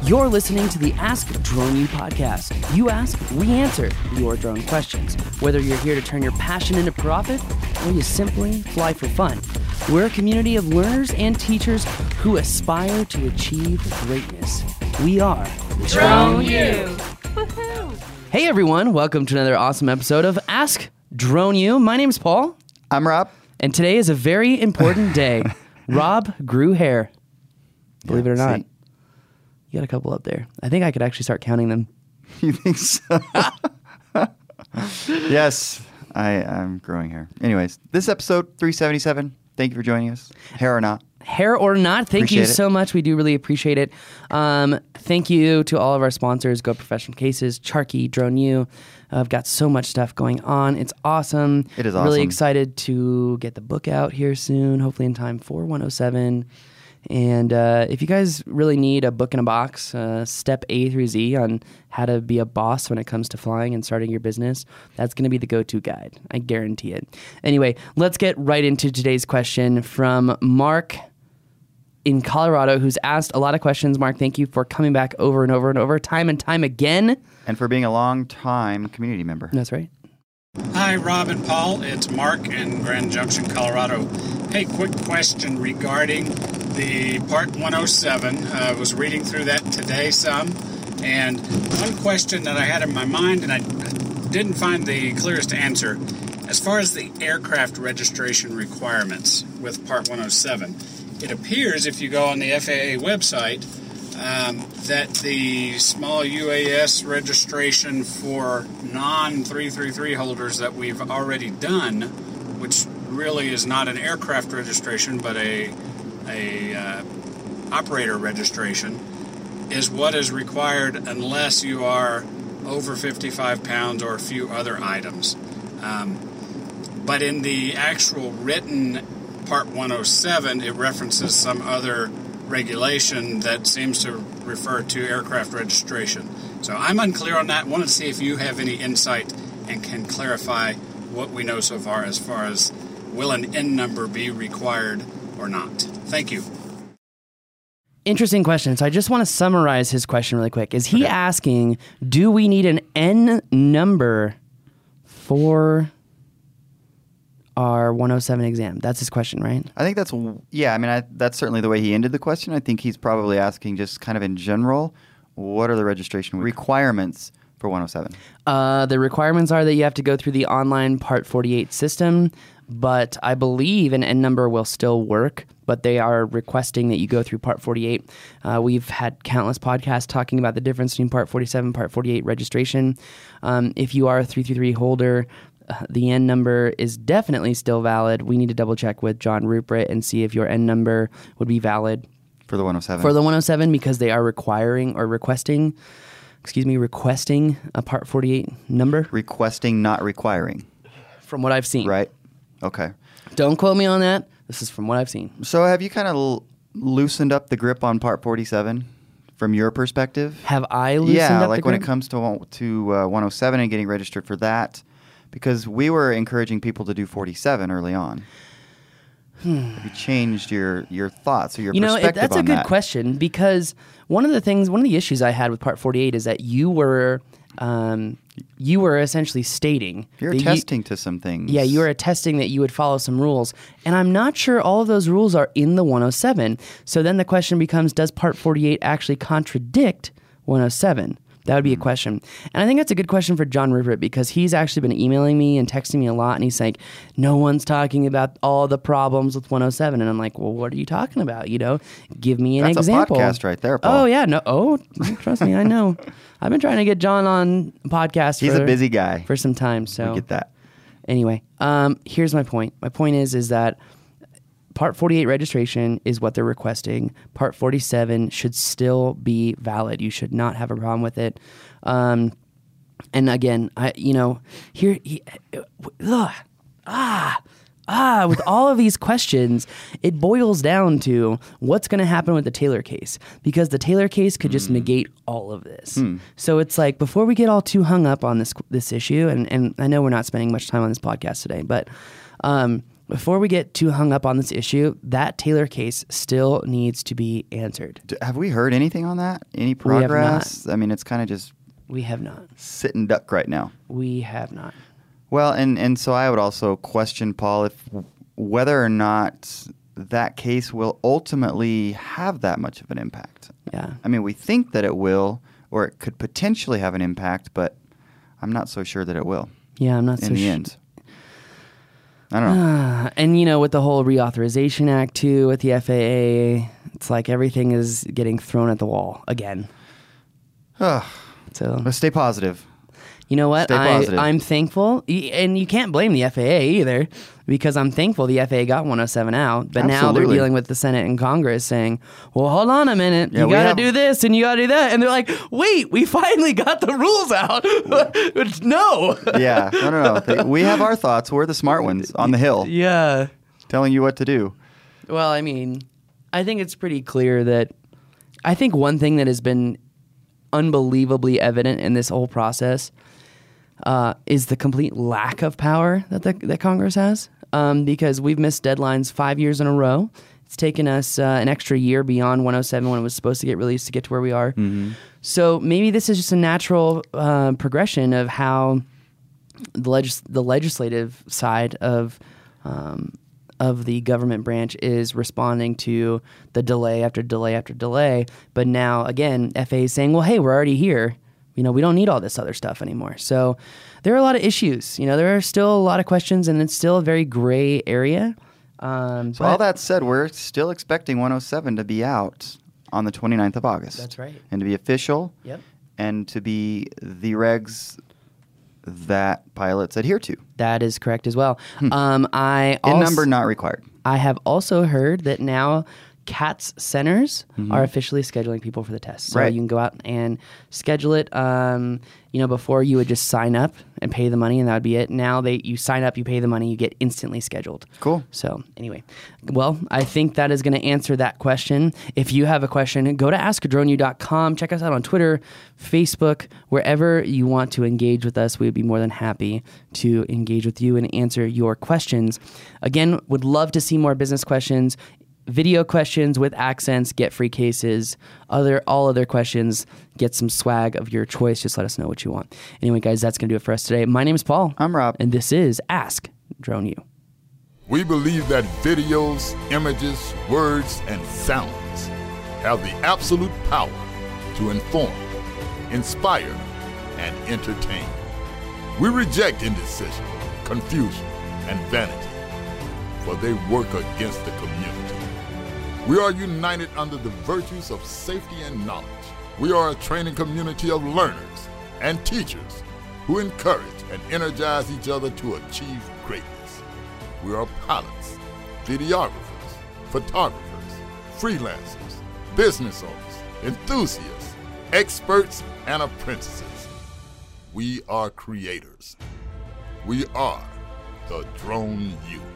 You're listening to the Ask Drone U podcast. You ask, we answer your drone questions. Whether you're here to turn your passion into profit or you simply fly for fun, we're a community of learners and teachers who aspire to achieve greatness. We are Drone U. Hey everyone, welcome to another awesome episode of Ask Drone U. My name's Paul. I'm Rob. And today is a very important day. Rob grew hair. Believe it or not. See? You got a couple up there. I think I could actually start counting them. You think so? Yes, I'm growing hair. Anyways, this is episode 377. Thank you for joining us. Hair or not. Hair or not, thank you Appreciate it. so much. We do really appreciate it. Thank you to all of our sponsors, Go Professional Cases, Charky, Drone U. I've got so much stuff going on. It's awesome. It is Really awesome. excited to get the book out here soon, hopefully in time for 107. And if you guys really need a book in a box, step A through Z on how to be a boss when it comes to flying and starting your business, that's going to be the go-to guide. I guarantee it. Anyway, let's get right into today's question from Mark in Colorado, who's asked a lot of questions. Mark, thank you for coming back over and over and over, time and time again. And for being a long-time community member. That's right. Hi, Rob and Paul. It's Mark in Grand Junction, Colorado. Hey, quick question regarding the Part 107. I was reading through that today some, and one question that I had in my mind, and I didn't find the clearest answer, as far as the aircraft registration requirements with Part 107, it appears if you go on the FAA website that the small UAS registration for non-333 holders that we've already done, which really is not an aircraft registration but a operator registration, is what is required unless you are over 55 pounds or a few other items. But in the actual written Part 107, it references some other regulation that seems to refer to aircraft registration. So I'm unclear on that. I want to see if you have any insight and can clarify what we know so far as will an N number be required or not. Thank you. Interesting question. So I just want to summarize his question really quick. Is he asking, do we need an N number for our 107 exam? That's his question, right? I think that's that's certainly the way he ended the question. I think he's probably asking just kind of in general, what are the registration requirements for 107? The requirements are that you have to go through the online Part 48 system, but I believe an N number will still work, but they are requesting that you go through Part 48. We've had countless podcasts talking about the difference between Part 47 and Part 48 registration. If you are a 333 holder, the N number is definitely still valid. We need to double check with John Rupert and see if your N number would be valid For the 107. for the 107 because they are requiring or requesting a Part 48 number Requesting, not requiring. from what I've seen. Right? Okay. Don't quote me on that. This is from what I've seen. So have you kind of loosened up the grip on Part 47 from your perspective? Have I loosened up the like when it grip? comes to 107 and getting registered for that, because we were encouraging people to do 47 early on. Have you changed your thoughts or your perspective that's a on good that? question because one of the issues I had with Part 48 is that you were essentially stating You're that attesting to some things. Yeah, you were attesting that you would follow some rules. And I'm not sure all of those rules are in the 107. So then the question becomes, does Part 48 actually contradict 107? That would be a question. And I think that's a good question for John Rupert because he's actually been emailing me and texting me a lot. And he's like, no one's talking about all the problems with 107. And I'm like, well, what are you talking about? Give me an That's example. a podcast right there, Paul. Oh, yeah. No. Oh, trust me. I know. I've been trying to get John on a podcast He's a busy guy. for some time. So We get that. Anyway, here's my point. My point is that Part 48 registration is what they're requesting. Part 47 should still be valid. You should not have a problem with it. And again, with all of these questions, it boils down to what's going to happen with the Taylor case, because the Taylor case could just negate all of this. So it's like, before we get all too hung up on this issue, and I know we're not spending much time on this podcast today, but before we get too hung up on this issue, that Taylor case still needs to be answered. Have we heard anything on that? Any progress? I mean, it's kind of just we have not sitting duck right now. We have not. Well, and so I would also question, Paul, if whether or not that case will ultimately have that much of an impact. Yeah. I mean, we think that it will, or it could potentially have an impact, but I'm not so sure that it will. Yeah, I'm not so sure. In the end. I don't know. And, with the whole Reauthorization Act, too, with the FAA, it's like everything is getting thrown at the wall again. So, Let's stay positive. You know what? Stay positive. I'm thankful, and you can't blame the FAA either, because I'm thankful the FAA got 107 out, but now they're dealing with the Senate and Congress saying, well, hold on a minute, you got to do this and you got to do that, and they're like, wait, we finally got the rules out. No. Yeah, no. We have our thoughts. We're the smart ones on the Hill. Yeah. Telling you what to do. Well, I mean, I think it's pretty clear that I think one thing that has been unbelievably evident in this whole process is the complete lack of power that Congress has, because we've missed deadlines 5 years in a row. It's taken us an extra year beyond 107 when it was supposed to get released to get to where we are. Mm-hmm. So maybe this is just a natural progression of how the legislative side of the government branch is responding to the delay after delay after delay. But now, again, FAA is saying, well, hey, we're already here. We don't need all this other stuff anymore. So there are a lot of issues. There are still a lot of questions, and it's still a very gray area. So all that said, we're still expecting 107 to be out on the 29th of August. That's right. And to be official. Yep. And to be the regs that pilots adhere to. That is correct as well. In number not required. I have also heard that now CATS centers are officially scheduling people for the test. So you can go out and schedule it. Before you would just sign up and pay the money and that would be it. Now you sign up, you pay the money, you get instantly scheduled. Cool. So anyway, well, I think that is going to answer that question. If you have a question, go to askadroneyou.com. Check us out on Twitter, Facebook, wherever you want to engage with us. We would be more than happy to engage with you and answer your questions. Again, would love to see more business questions. Video questions with accents, get free cases. All other questions, get some swag of your choice. Just let us know what you want. Anyway, guys, that's going to do it for us today. My name is Paul. I'm Rob. And this is Ask Drone U. We believe that videos, images, words, and sounds have the absolute power to inform, inspire, and entertain. We reject indecision, confusion, and vanity, for they work against the community. We are united under the virtues of safety and knowledge. We are a training community of learners and teachers who encourage and energize each other to achieve greatness. We are pilots, videographers, photographers, freelancers, business owners, enthusiasts, experts, and apprentices. We are creators. We are the Drone U.